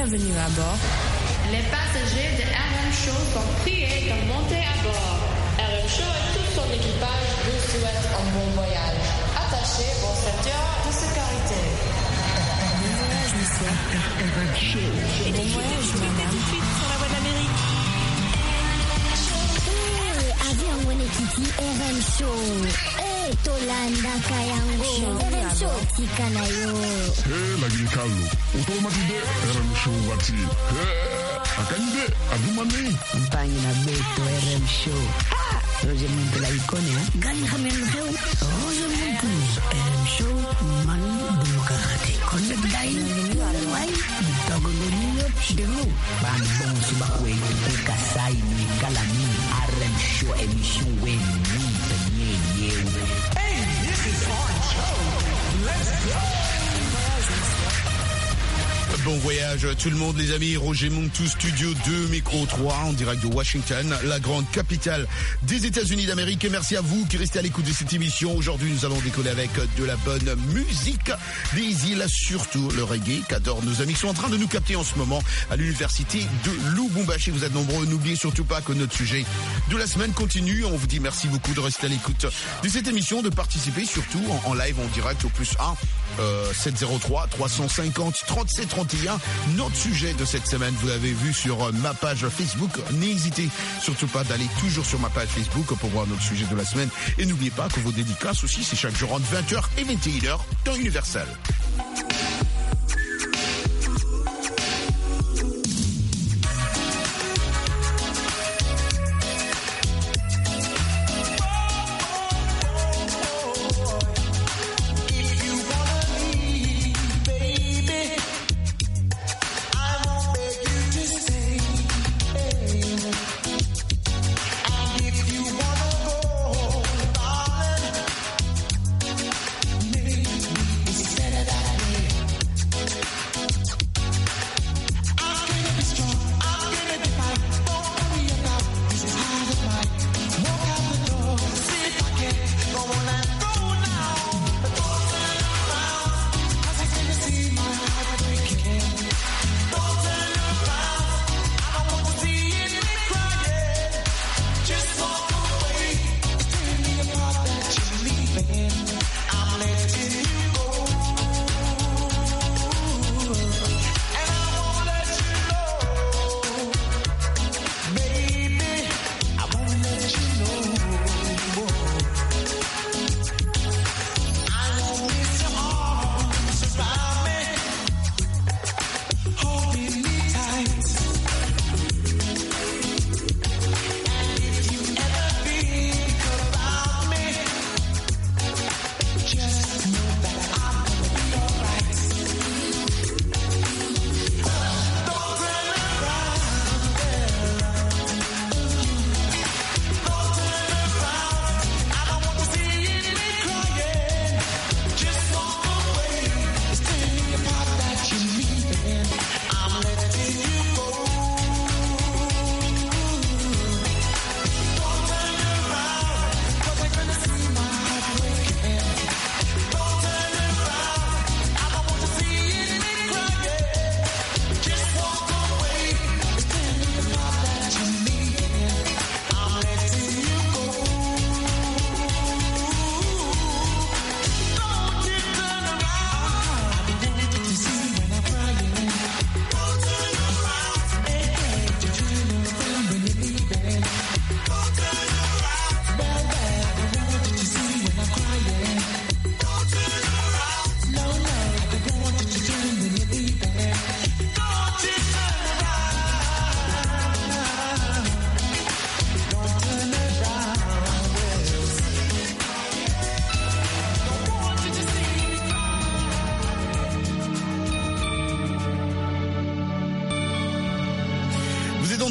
Bienvenue à bord. Les passagers de RM Show sont priés de monter à bord. RM Show et tout son équipage vous souhaitent un bon voyage. Attachez vos ceintures de sécurité. Bon voyage, monsieur. RM Show. Bon voyage, madame. Tout de suite sur la voie de l'Amérique. Avion Wenekiti RM Show. Tolanda Kayango. RM Show Tikanayo. Lagi Carlo. Automatide RM Show Wati. Akande Adumani. Mpangi na Beto RM Show. Roger Muntu la ikone ha. Gani khamen kheu. Roger Muntu RM Show man demokrati. Konde dai. Wai. Tagoloniyo demo. Ban bon subakwe kasai ni kalami RM Show emission when ni penye yeu. Hey, this is our show. Let's go. Bon voyage tout le monde les amis, Roger Montou, Studio 2, Micro 3, en direct de Washington, la grande capitale des États-Unis d'Amérique. Et merci à vous qui restez à l'écoute de cette émission. Aujourd'hui nous allons décoller avec de la bonne musique des îles, surtout le reggae qu'adorent nos amis qui sont en train de nous capter en ce moment à l'université de Lubumbashi. Vous êtes nombreux, n'oubliez surtout pas que notre sujet de la semaine continue. On vous dit merci beaucoup de rester à l'écoute de cette émission, de participer surtout en live, en direct au +1 703 350 37 31. Notre sujet de cette semaine, vous l'avez vu sur ma page Facebook. N'hésitez surtout pas d'aller toujours sur ma page Facebook pour voir notre sujet de la semaine. Et n'oubliez pas que vos dédicaces aussi, c'est chaque jour entre 20h et 21h dans Universal. That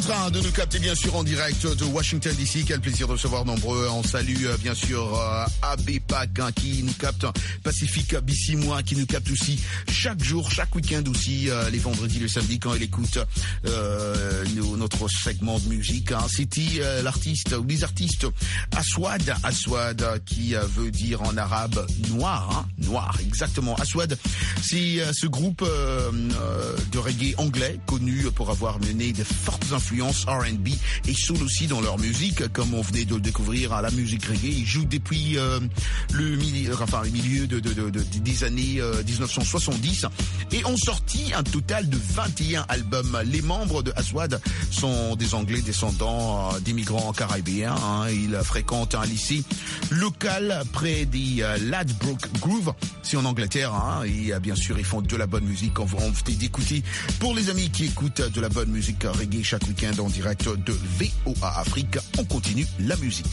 train de nous capter bien sûr en direct de Washington DC. Quel plaisir de recevoir nombreux. On salue bien sûr ABPAC qui nous capte, Pacifique Bissimois qui nous capte aussi chaque jour, chaque week-end aussi, les vendredis, le samedi quand il écoute notre segment de musique. C'était l'artiste ou les artistes Aswad qui veut dire en arabe noir, noir exactement. Aswad, c'est ce groupe de reggae anglais connu pour avoir mené de fortes influences R&B et soul aussi dans leur musique, comme on venait de le découvrir à la musique reggae. Ils jouent depuis le milieu des années 1970 et ont sorti un total de 21 albums. Les membres de Aswad sont des Anglais descendants d'immigrants caribéens. Ils fréquentent un lycée local près des Ladbroke Grove, c'est en Angleterre. Et bien sûr, ils font de la bonne musique. On venait d'écouter pour les amis qui écoutent de la bonne musique reggae chaque week-end en direct de VOA Afrique. On continue la musique.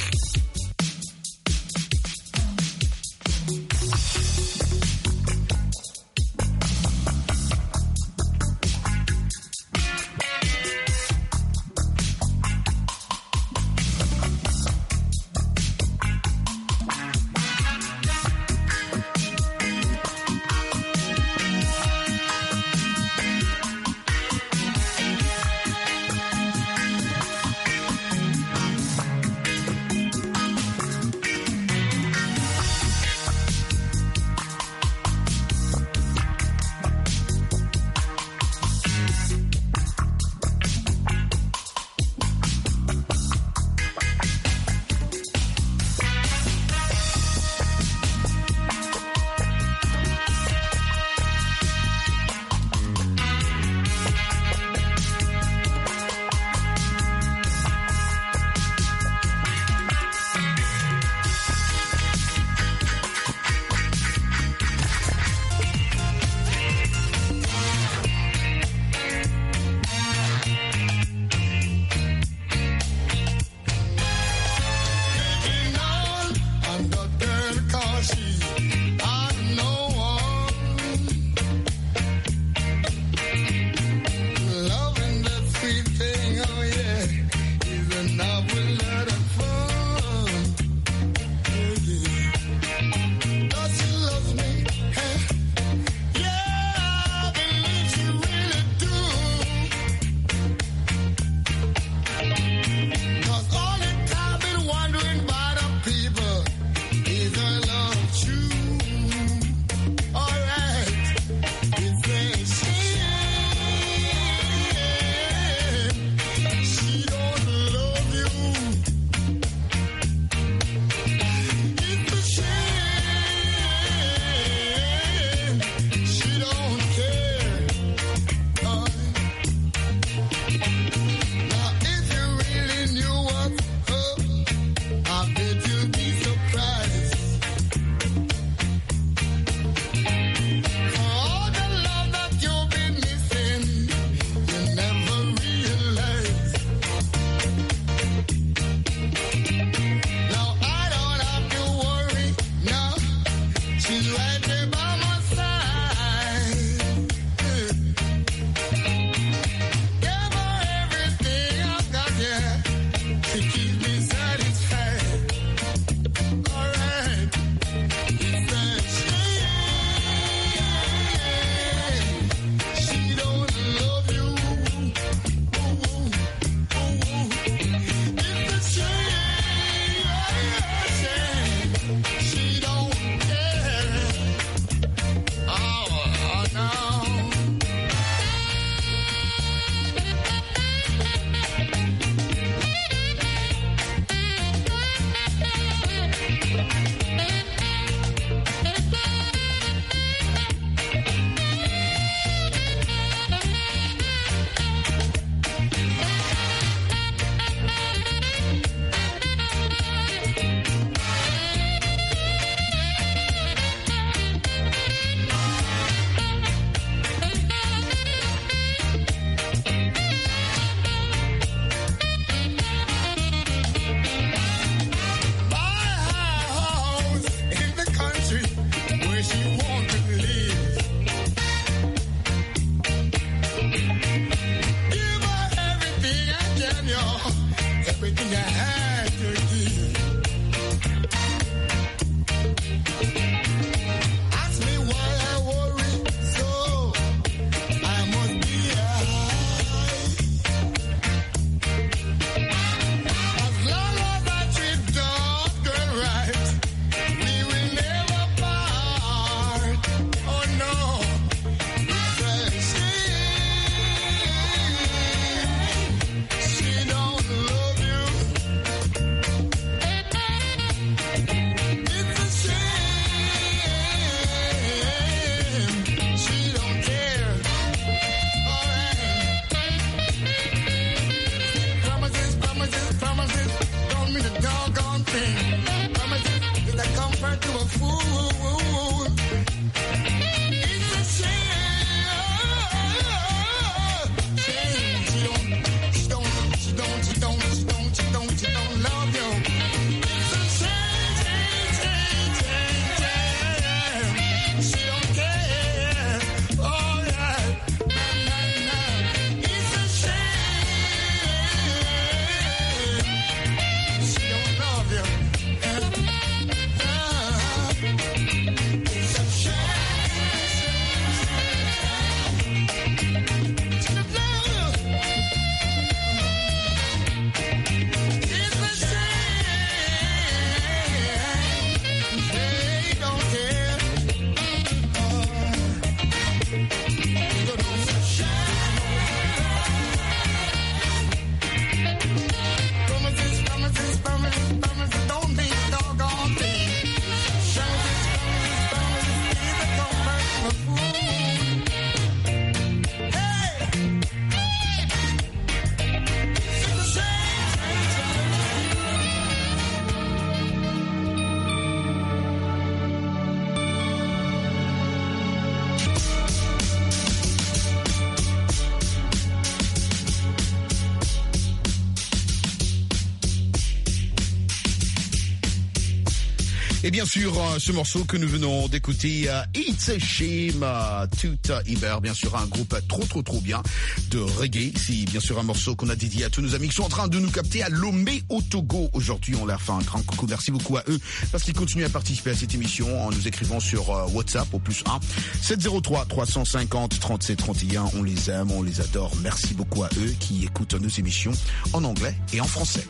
bien sûr, ce morceau que nous venons d'écouter, It's a Shame, tout Iber, bien sûr, un groupe trop bien de reggae. C'est bien sûr un morceau qu'on a dédié à tous nos amis qui sont en train de nous capter à Lomé au Togo. Aujourd'hui, on leur fait un grand coucou. Merci beaucoup à eux parce qu'ils continuent à participer à cette émission en nous écrivant sur WhatsApp au +1 703 350 37 31. On les aime, on les adore. Merci beaucoup à eux qui écoutent nos émissions en anglais et en français.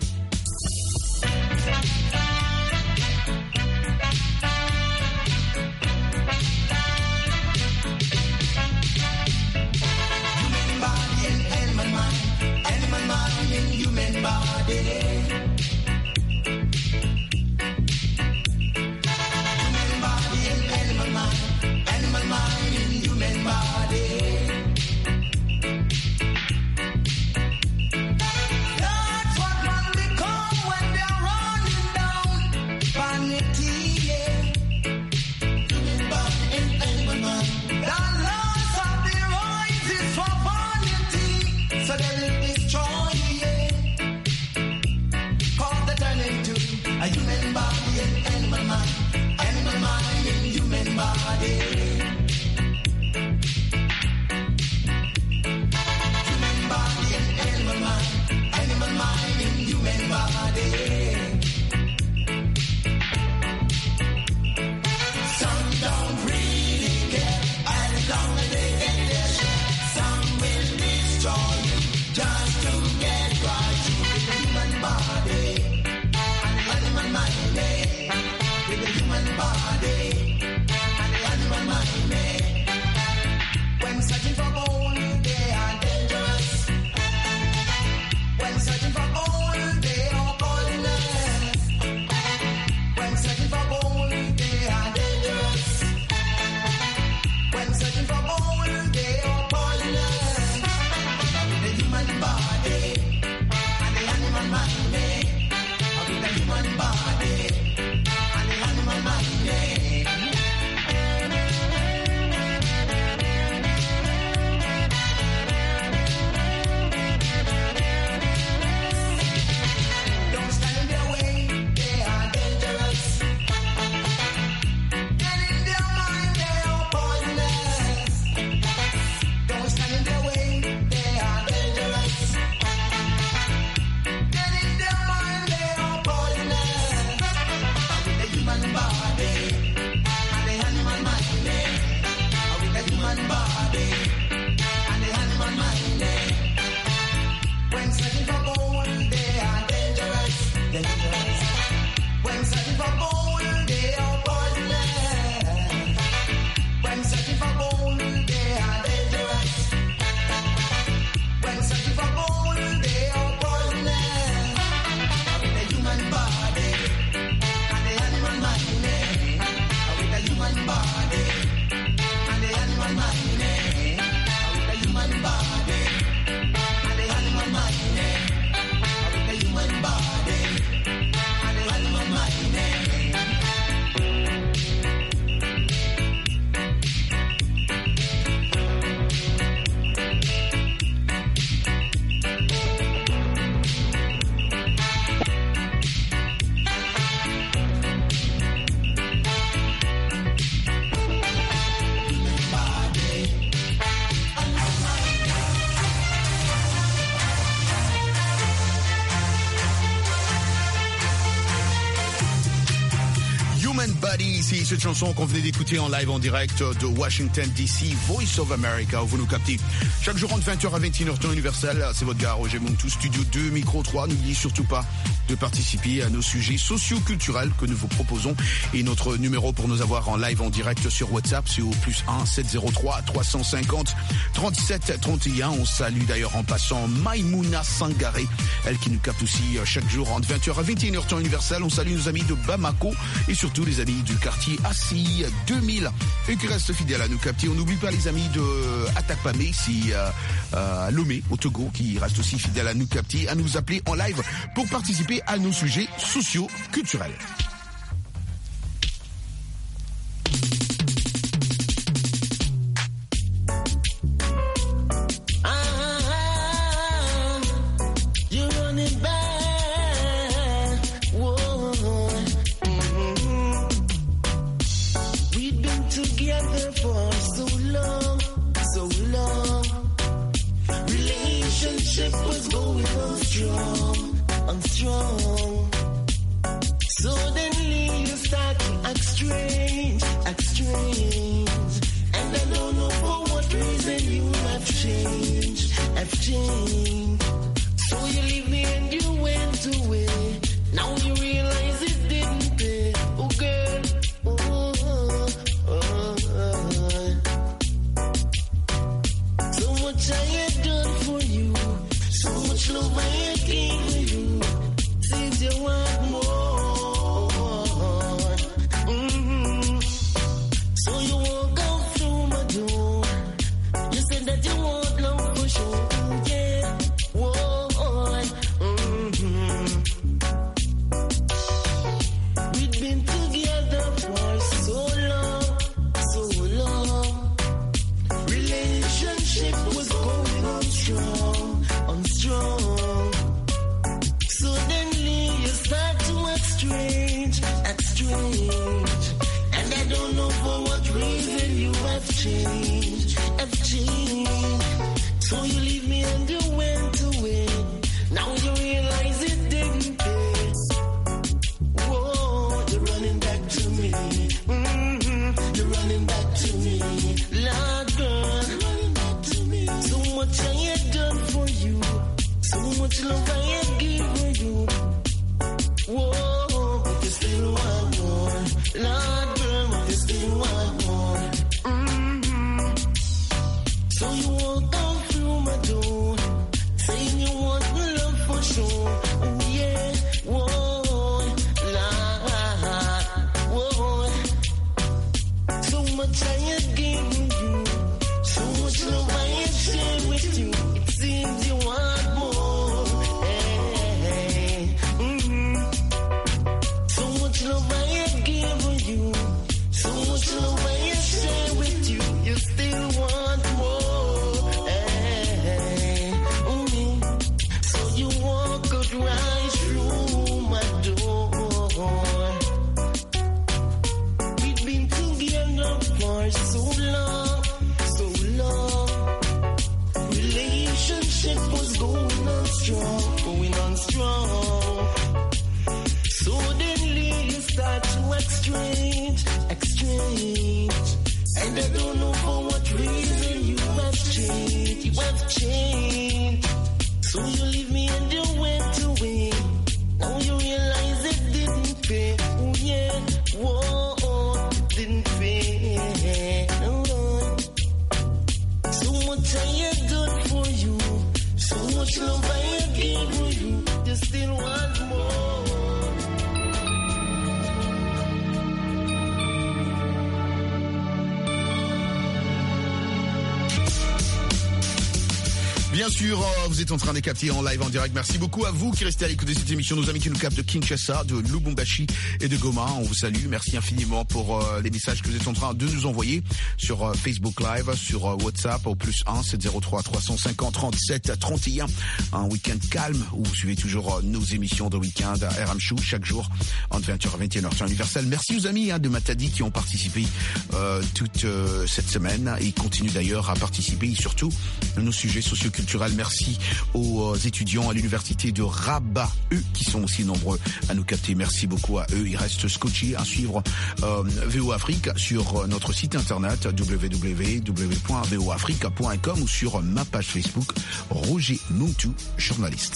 Ici, cette chanson qu'on venait d'écouter en live en direct de Washington DC, Voice of America, où vous nous captez chaque jour entre 20h à 21h temps universel. C'est votre gars Roger Montou, Studio 2, Micro 3. N'oubliez surtout pas de participer à nos sujets socio-culturels que nous vous proposons. Et notre numéro pour nous avoir en live en direct sur WhatsApp, c'est au +1 703 350 37 31. On salue d'ailleurs en passant Maïmouna Sangaré, elle qui nous capte aussi chaque jour entre 20h à 21h temps universel. On salue nos amis de Bamako et surtout les amis du quartier Assi 2000 et qui restent fidèles à nous capter. On n'oublie pas les amis de Atakpamé ici à Lomé au Togo qui restent aussi fidèles à nous capter, à nous appeler en live pour participer à nos sujets socio-culturels. strong. Suddenly you start to act strange. And I don't know for what reason you have changed. So you leave me and you went away. Now you realize it didn't pay. Oh girl, so much I had done for you, so much love I had given you. Seems you want more. So you walk out through my door. You said that you want love for sure. Yeah, whoa. We've been together for so long. Relationship was going on strong. Suddenly you start to act strange. And I don't know for what reason you have changed. So you leave me and you went away. Now you realize it didn't pay. Whoa, you're running back to me. You're running back to me. Lord girl, you're running back to me. So much I had done for you. So much love I had given you. Whoa, but you still want more. Lord girl, but you still want more. So you walk out through my door, saying you want love for sure. Oh yeah, whoa, Lord, whoa. So much I had given you, so much love I had shared with you. It seems you want more. Hey, So much love I had given you, so much love I had shared with you. You still want more. So you walk out right through my door. We've been together for so long. Relationship was going on strong. Suddenly you start to act strange. And I don't know for what reason you have changed. So you leave me and you went away. Now you realize it didn't pay. Oh yeah, whoa, it didn't pay. So much I had done for you, so much love I had given you. You still want more. Bien sûr, vous êtes en train de capter en live, en direct. Merci beaucoup à vous qui restez à l'écoute de cette émission. Nos amis qui nous captent de Kinshasa, de Lubumbashi et de Goma, on vous salue. Merci infiniment pour les messages que vous êtes en train de nous envoyer sur Facebook Live, sur WhatsApp au +1 703 350 37 31. Un week-end calme où vous suivez toujours nos émissions de week-end à RM Show chaque jour entre 20h et 21h temps universel. Merci aux amis de Matadi qui ont participé toute cette semaine et continuent d'ailleurs à participer, surtout à nos sujets socioculturels. Merci aux étudiants à l'université de Rabat, eux qui sont aussi nombreux à nous capter. Merci beaucoup à eux. Ils restent scotchés à suivre VO Afrique sur notre site internet www.voafrique.com ou sur ma page Facebook Roger Muntu, journaliste.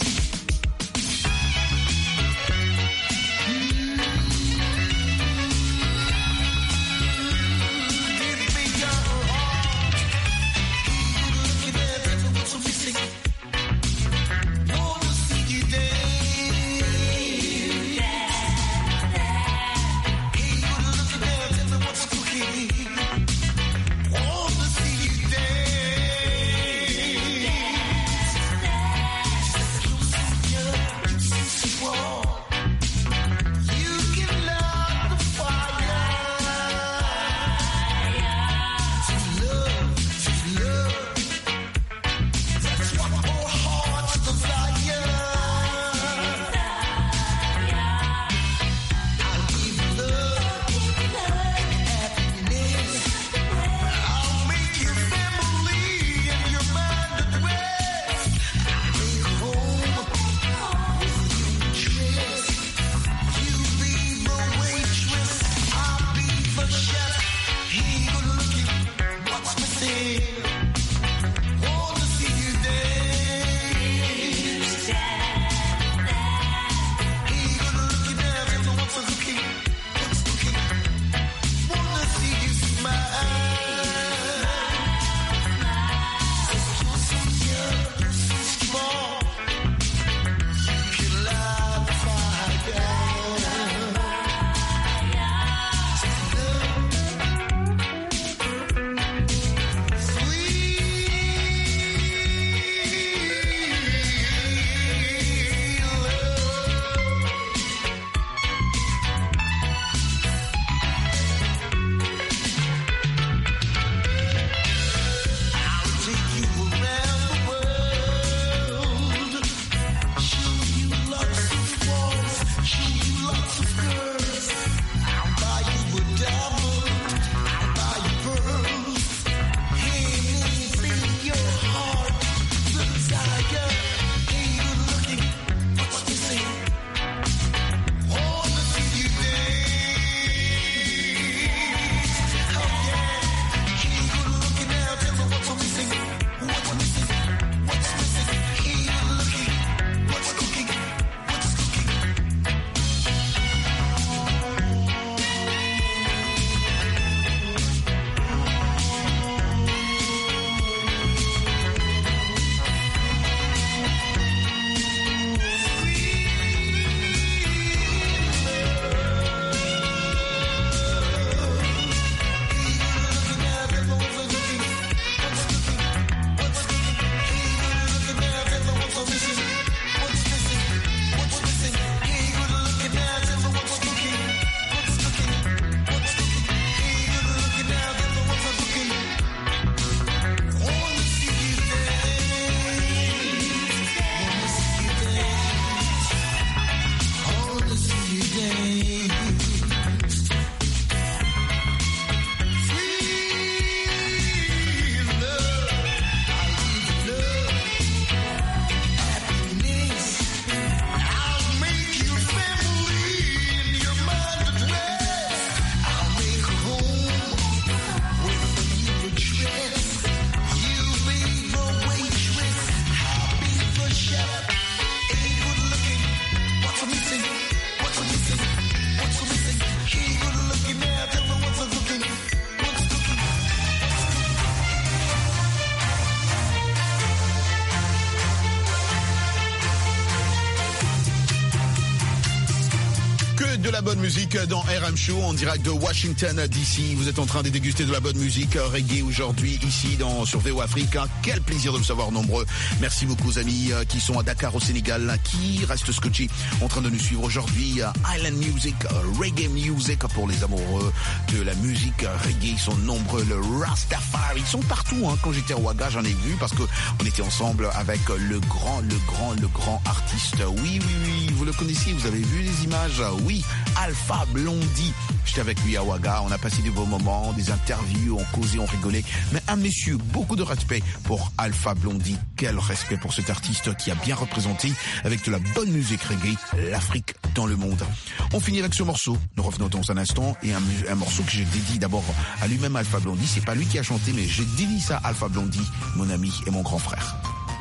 la bonne musique dans RM Show en direct de Washington DC. Vous êtes en train de déguster de la bonne musique reggae aujourd'hui ici sur VO Afrique. Quel plaisir de vous savoir nombreux. Merci beaucoup aux amis qui sont à Dakar au Sénégal, qui restent scotchés en train de nous suivre aujourd'hui. Island Music, Reggae Music pour les amoureux de la musique reggae. Ils sont nombreux, le Rastafari. Ils sont partout. Quand j'étais à Ouaga, j'en ai vu parce que on était ensemble avec le grand artiste. Oui, vous le connaissez, vous avez vu les images. Oui, Alpha Blondy. J'étais avec lui à Ouaga, on a passé des beaux moments, des interviews, on causait, on rigolait. Mais un monsieur, beaucoup de respect pour Alpha Blondy. Quel respect pour cet artiste qui a bien représenté avec de la bonne musique reggae l'Afrique dans le monde. On finit avec ce morceau. Nous revenons dans un instant et un morceau que je dédie d'abord à lui-même, Alpha Blondy. C'est pas lui qui a chanté, mais je dédie ça à Alpha Blondy, mon ami et mon grand frère.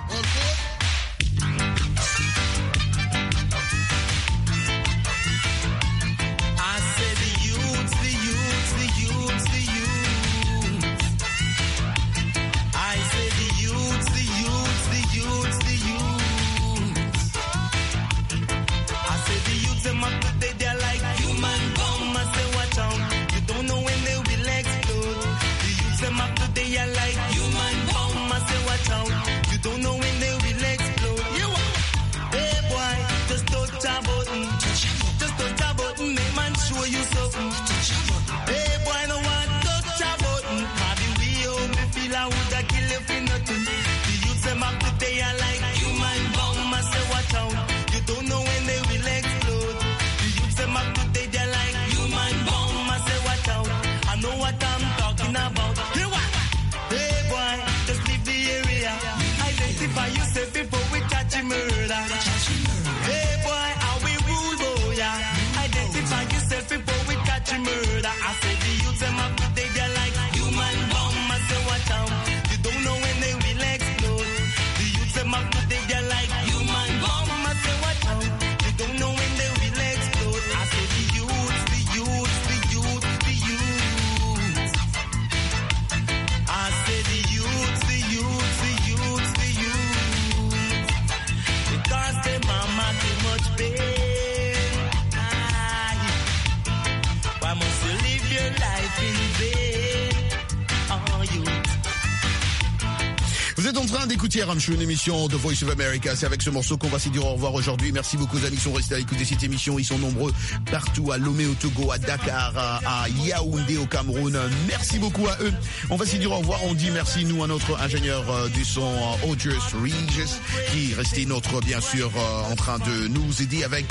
Vous êtes en train d'écouter RM Show, une émission de Voice of America. C'est avec ce morceau qu'on va se dire au revoir aujourd'hui. Merci beaucoup aux amis qui sont restés à l'écouter cette émission. Ils sont nombreux partout, à Lomé au Togo, à Dakar, à Yaoundé au Cameroun. Merci beaucoup à eux. On va se dire au revoir. On dit merci, nous, à notre ingénieur du son, Audrey Regis, qui est resté bien sûr, en train de nous aider avec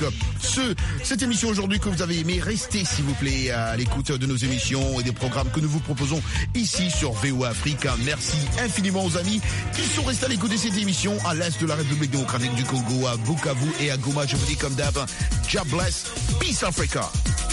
cette émission aujourd'hui que vous avez aimé. Restez, s'il vous plaît, à l'écoute de nos émissions et des programmes que nous vous proposons ici sur VO Afrique. Merci infiniment aux amis qui sont restés à l'écoute de cette émission à l'est de la République démocratique du Congo, à Bukavu et à Goma. Je vous dis comme d'hab, God bless, peace Africa.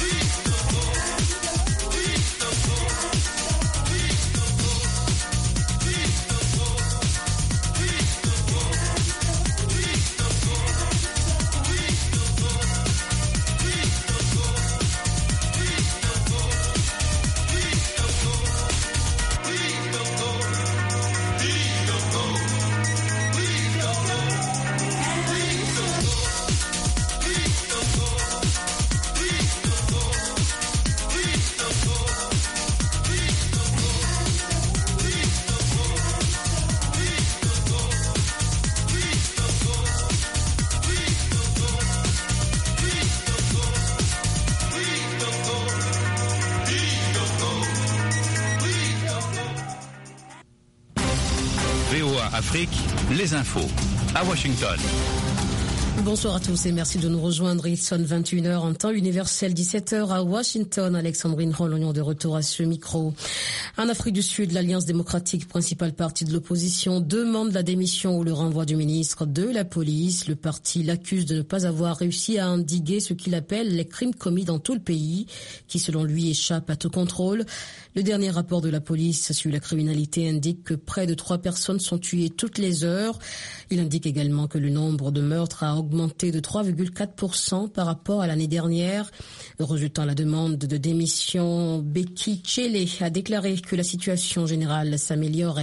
Afrique, les infos à Washington. Bonsoir à tous et merci de nous rejoindre. Il sonne 21h en temps universel, 17h à Washington. Alexandrine Rolognon de retour à ce micro. En Afrique du Sud, l'Alliance démocratique, principal parti de l'opposition, demande la démission ou le renvoi du ministre de la police. Le parti l'accuse de ne pas avoir réussi à endiguer ce qu'il appelle les crimes commis dans tout le pays, qui selon lui échappent à tout contrôle. Le dernier rapport de la police sur la criminalité indique que près de 3 personnes sont tuées toutes les heures. Il indique également que le nombre de meurtres a augmenté de 3,4% par rapport à l'année dernière. Rejetant la demande de démission, Becky Chele a déclaré que la situation générale s'améliore.